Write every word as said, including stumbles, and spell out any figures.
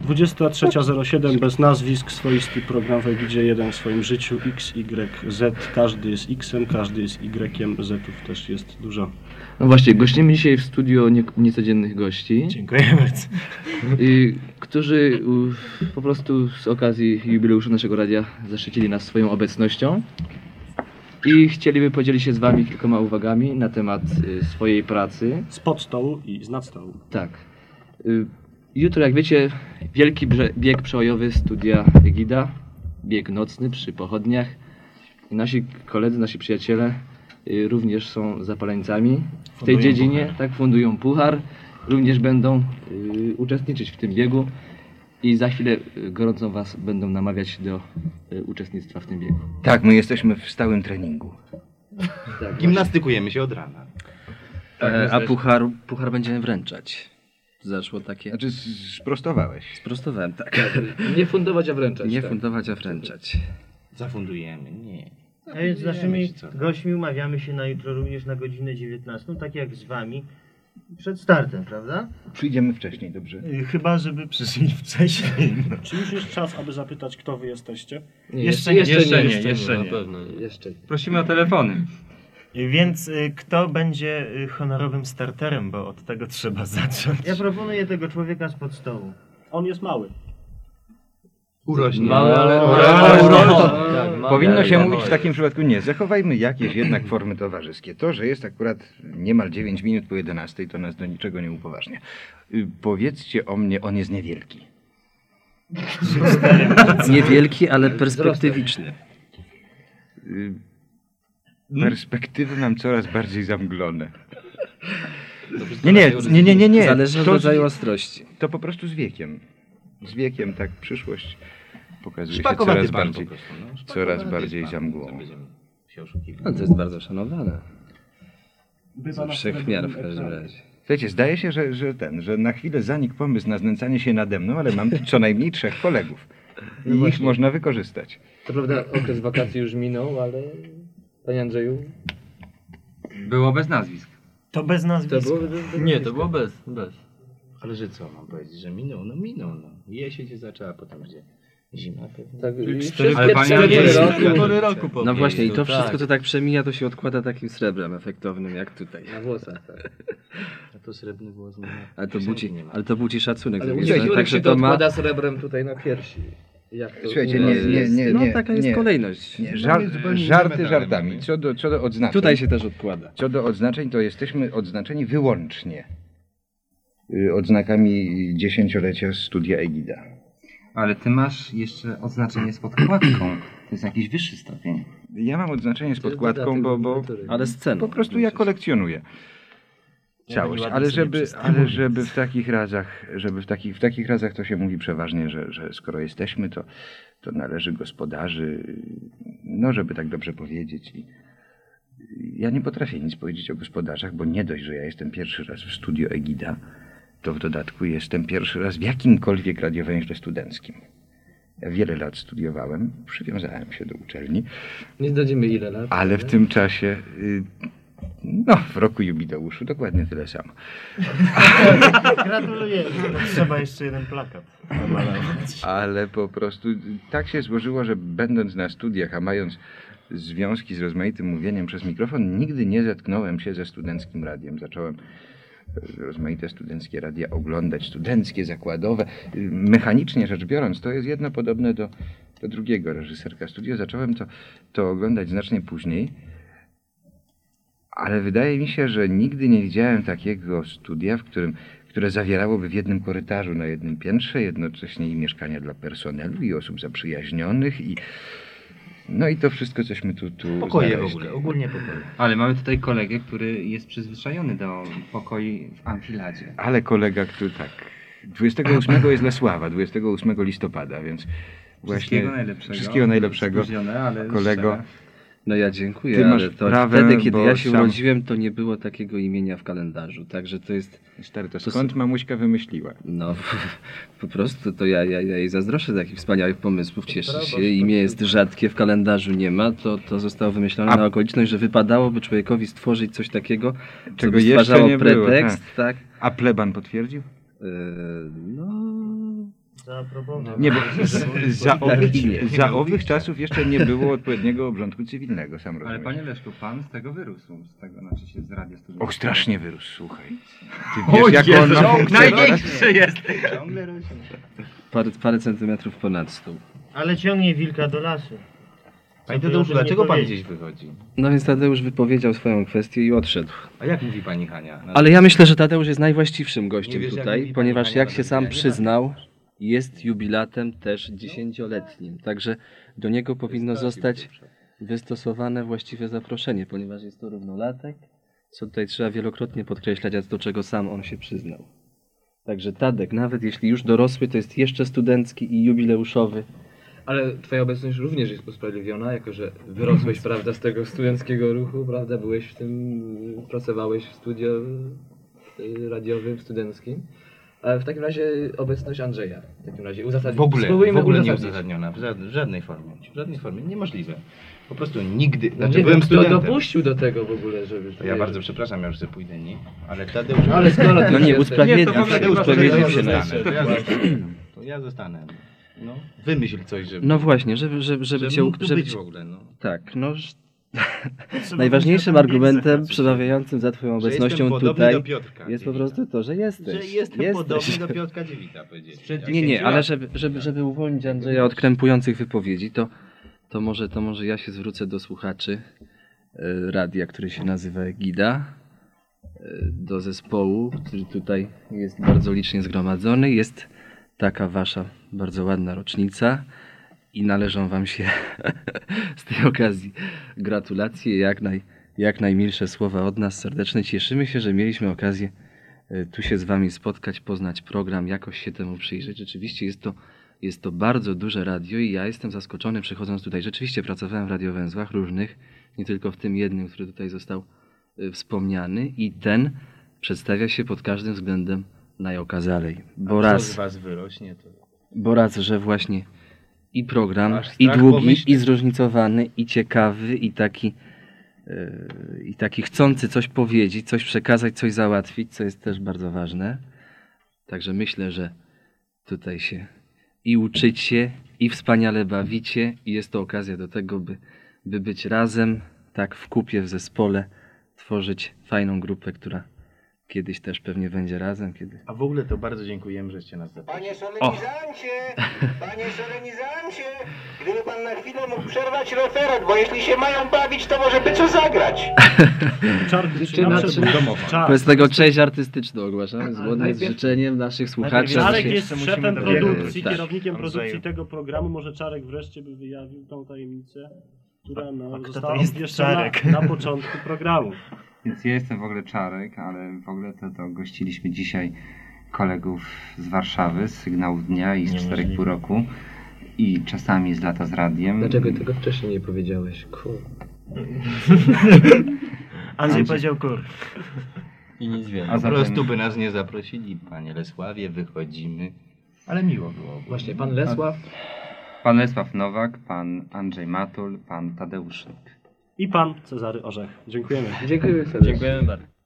dwudziesta trzecia zero siedem bez nazwisk, swoisty program w Egidzie, jeden w swoim życiu, X, Y, Z, każdy jest X-em, każdy jest Y-em, Z-ów też jest dużo. No właśnie, gościmy dzisiaj w studio nie, niecodziennych gości. Dziękuję bardzo. Y, którzy y, po prostu z okazji jubileuszu naszego radia zaszczycili nas swoją obecnością i chcieliby podzielić się z wami kilkoma uwagami na temat y, swojej pracy. Spod stołu i z nad stołu. Tak. Y, jutro, jak wiecie, wielki brze- bieg przełajowy studia Egida, bieg nocny przy pochodniach. I nasi koledzy, nasi przyjaciele y, również są zapaleńcami w tej Fundują dziedzinie, puchar. tak, fundują puchar, również będą y, uczestniczyć w tym biegu i za chwilę y, gorąco was będą namawiać do y, uczestnictwa w tym biegu. Tak, my jesteśmy w stałym treningu. Tak, Gimnastykujemy się od rana. E, a puchar, puchar będziemy wręczać. Zaszło takie... Znaczy z- sprostowałeś. Sprostowałem, tak. nie fundować, a wręczać. Nie tak. fundować, a wręczać. Zafundujemy, nie. A więc z naszymi ci co. gośćmi umawiamy się na jutro również na godzinę dziewiętnastą, tak jak z wami przed startem, prawda? Przyjdziemy wcześniej, dobrze? Y, Chyba, żeby przyszli wcześniej. No. Czy już jest czas, aby zapytać, kto wy jesteście? Nie, Jeszcze jeszcze, nie, jeszcze, jeszcze nie, nie, jeszcze jeszcze nie. nie. Na pewno nie. Jeszcze nie. Prosimy o telefony. Y, Więc y, kto będzie y, honorowym starterem, bo od tego trzeba zacząć. Ja proponuję tego człowieka spod stołu. On jest mały. Urośnie. Małe, ale... Ale- Tak, małe, Powinno ale się małe. mówić w takim przypadku nie. Zachowajmy jakieś jednak formy towarzyskie. To, że jest akurat niemal dziewięć minut po jedenastej, to nas do niczego nie upoważnia. Y, Powiedzcie o mnie, on jest niewielki. Niewielki, ale perspektywiczny. Y, Perspektywy mam coraz bardziej zamglone. Nie, nie, nie, nie, nie, nie. Zależy od To, rodzaju z, ostrości. to po prostu z wiekiem. Z wiekiem tak przyszłość pokazuje się Szpakowaty coraz pan bardziej, po prostu, no. Szpakowaty coraz jest bardziej pan. za mgłą. Co będziemy się oszukiwać? No, to jest bardzo szanowane. Bywa na Wszechmiar w srebrnym każdym ekranie. razie. Słuchajcie, zdaje się, że, że ten, że na chwilę zanikł pomysł na znęcanie się nade mną, ale mam tu co najmniej trzech kolegów. I ich właśnie. można wykorzystać. To prawda, okres wakacji już minął, ale... Panie Andrzeju? Było bez nazwisk. To bez To nazwiska. było... Nie, to było bez, bez. Ale że co mam powiedzieć, że minął? No minął, no. Jesień się zaczęła, potem gdzie? Zima pewnie. Tak, i cztery- wszystkie ale panie cztery Andrzeju, pory Cztery roku pory roku po No właśnie, i to prostu, wszystko, tak. co tak przemija, to się odkłada takim srebrem efektownym, jak tutaj. na włosach, tak. A to srebrny włos nie ma. Ale to Piosenki budzi, nie ma. ale to budzi szacunek. Ale z u drugiej strony. niektórych Także się to to ma... odkłada srebrem tutaj na piersi. Jak to Słuchajcie, u nie, nas nie, jest? nie, No nie. taka jest nie. kolejność. Nie, żart, żarty żartami. Co do, co do odznaczeń. Tutaj się też odkłada. Co do odznaczeń, to jesteśmy odznaczeni wyłącznie y, odznakami dziesięciolecia studia Egida. Ale ty masz jeszcze oznaczenie z podkładką. To jest jakiś wyższy stopień. Ja mam odznaczenie z To jest podkładką, dodatek bo, do bo matury. Ale sceną. po prostu ja kolekcjonuję całość. ładnie Ale sobie żeby, przystało, ale żeby więc- w takich razach, żeby w takich, w takich razach to się mówi przeważnie, że, że skoro jesteśmy, to, to należy gospodarzy, no żeby tak dobrze powiedzieć. I ja nie potrafię nic powiedzieć o gospodarzach, bo nie dość, że ja jestem pierwszy raz w studio Egida, to w dodatku jestem pierwszy raz w jakimkolwiek radiowęźle studenckim. Ja wiele lat studiowałem, przywiązałem się do uczelni, Nie zdradzimy ile lat. ale w tym czasie, y, no w roku jubileuszu dokładnie tyle samo. Gratulujemy. Trzeba jeszcze jeden plakat namalować. Ale po prostu tak się złożyło, że będąc na studiach, a mając związki z rozmaitym mówieniem przez mikrofon, nigdy nie zetknąłem się ze studenckim radiem. Zacząłem e, rozmaite studenckie radia oglądać, studenckie, zakładowe. Y, Mechanicznie rzecz biorąc, to jest jedno podobne do, do drugiego reżyserka studio. Zacząłem to, to oglądać znacznie później, ale wydaje mi się, że nigdy nie widziałem takiego studia, w którym które zawierałoby w jednym korytarzu na jednym piętrze jednocześnie i mieszkania dla personelu, i osób zaprzyjaźnionych, i no i to wszystko, cośmy tu, tu Pokoje w znaleźli. ogóle, ogólnie pokoje. Ale mamy tutaj kolegę, który jest przyzwyczajony do pokoi w amfiladzie. Ale kolega, który tak, dwudziestego ósmego jest Lesława, dwudziestego ósmego listopada, więc właśnie Wszystkiego najlepszego. wszystkiego najlepszego, Spóźnione, ale kolego. szczere. No ja dziękuję, Ty masz ale to prawę, wtedy, kiedy bo ja się sam- urodziłem, to nie było takiego imienia w kalendarzu. Także to jest, Stary, to To skąd s- mamuśka wymyśliła? no po prostu to ja, ja, ja jej zazdroszczę takich wspaniałych pomysłów, cieszę się. Imię jest rzadkie, w kalendarzu nie ma, to, to zostało wymyślone A- na okoliczność, że wypadałoby człowiekowi stworzyć coś takiego, co Czego by jeszcze stwarzało nie było, pretekst, tak? A pleban potwierdził? Yy, no... Zaaprobował. Nie, bo z, za, Tak, owych, imię. za owych czasów jeszcze nie było odpowiedniego obrządku cywilnego, sam Ale rozumiesz. panie Leszku, pan z tego wyrósł, z tego, znaczy się z radia studia. Och, strasznie wyrósł, słuchaj. Ty wiesz, jak on ma Największy jest! Ciągle rośnie. Parę, parę centymetrów ponad stół. Ale ciągnie wilka do lasu. Panie Co by o Tadeuszu, tym dlaczego nie pan powiedzieć? gdzieś wychodzi? No więc Tadeusz wypowiedział swoją kwestię i odszedł. A jak mówi pani Hania? No, Ale ja myślę, że Tadeusz jest najwłaściwszym Nie gościem wiesz, jak tutaj, mówi ponieważ pani jak Hania, się to sam ja nie przyznał, jest jubilatem też dziesięcioletnim. Także do niego powinno zostać wystosowane właściwe zaproszenie, ponieważ jest to równolatek, co tutaj trzeba wielokrotnie podkreślać, a do czego sam on się przyznał. Także Tadek, nawet jeśli już dorosły, to jest jeszcze studencki i jubileuszowy. Ale twoja obecność również jest usprawiedliwiona, jako że wyrosłeś, prawda, z tego studenckiego ruchu, prawda, byłeś w tym, pracowałeś w studio y, radiowym, studenckim. A w takim razie obecność Andrzeja, w takim razie uzasadniona. W ogóle, w Spróbujmy ogóle nie uzasadnić. uzasadniona, w żadnej, w żadnej formie. W żadnej formie, niemożliwe. Po prostu nigdy, No znaczy nie, byłem kto studentem. dopuścił do tego w ogóle, żeby... To ja bardzo przepraszam, ja już sobie pójdę, nie? Ale Tadeusz... Ale skoro ty No nie, jesteś- usprawiedliw Nie, to w ogóle się, usprawiedliw usprawiedliw się się zostanę. To ja zostanę. To ja zostanę. No, wymyśl coś, żeby... No właśnie, żeby, żeby, żeby żeby cię... mógł tu żeby być cię- w ogóle, no. Tak, no... ż- Trzeba Najważniejszym będzie na tym argumentem miejscu. przemawiającym za twoją Że obecnością jestem podobny tutaj do Piotrka jest po Dziewita. prostu to, że jesteś. Że jestem jesteś. podobny do Piotrka Dziewita, powiedzieli. Nie, nie, ale żeby, żeby, żeby uwolnić Andrzeja od krępujących wypowiedzi, to, to, może, to może ja się zwrócę do słuchaczy e, radia, który się nazywa Egida, e, do zespołu, który tutaj jest bardzo licznie zgromadzony. Jest taka wasza bardzo ładna rocznica i należą wam się z tej okazji gratulacje, jak, naj, jak najmilsze słowa od nas serdeczne. Cieszymy się, że mieliśmy okazję e, tu się z wami spotkać, poznać program, jakoś się temu przyjrzeć. Rzeczywiście jest to, jest to bardzo duże radio i ja jestem zaskoczony przychodząc tutaj. Rzeczywiście pracowałem w radiowęzłach różnych, nie tylko w tym jednym, który tutaj został e, wspomniany i ten przedstawia się pod każdym względem najokazalej. Bo A co raz, z was wyrośnie, to... bo raz, że właśnie i program, Aż i strach długi, pomyśleć. i zróżnicowany, i ciekawy, i taki, yy, i taki chcący coś powiedzieć, coś przekazać, coś załatwić, co jest też bardzo ważne. Także myślę, że tutaj się i uczycie, i wspaniale bawicie, i jest to okazja do tego, by, by być razem, tak w kupie, w zespole, tworzyć fajną grupę, która kiedyś też pewnie będzie razem, kiedy... A w ogóle to bardzo dziękujemy, żeście nas zaprosili. Panie solenizancie, panie solenizancie, gdyby pan na chwilę mógł przerwać referat, bo jeśli się mają bawić, to może by co zagrać. Czarny, Czy na nadszedł czas. Wobec tego część artystyczną ogłaszamy, zgodnie z życzeniem naszych słuchaczy. Czarek aby się- jest szefem musimy produkcji, tak. kierownikiem Andrzeju. produkcji tego programu. Może Czarek wreszcie by wyjawił tą tajemnicę, która no, kto to została jest obwieszczona Czarek? na początku programu. Więc ja jestem w ogóle Czarek, ale w ogóle to, to gościliśmy dzisiaj kolegów z Warszawy, z Sygnałów Dnia i z Niemożliwe. czterech pół roku. I czasami z Lata z Radiem. Dlaczego tego wcześniej nie powiedziałeś? Kur... Andrzej powiedział kur. I nic więcej. A Po zatem- prostu by nas nie zaprosili, panie Lesławie, wychodzimy. Ale miło było. Właśnie, pan Lesław. Pan Lesław Nowak, pan Andrzej Matul, pan Tadeusz Nyk. I pan Cezary Orzech. Dziękujemy. Dziękuję serdecznie. Dziękujemy bardzo.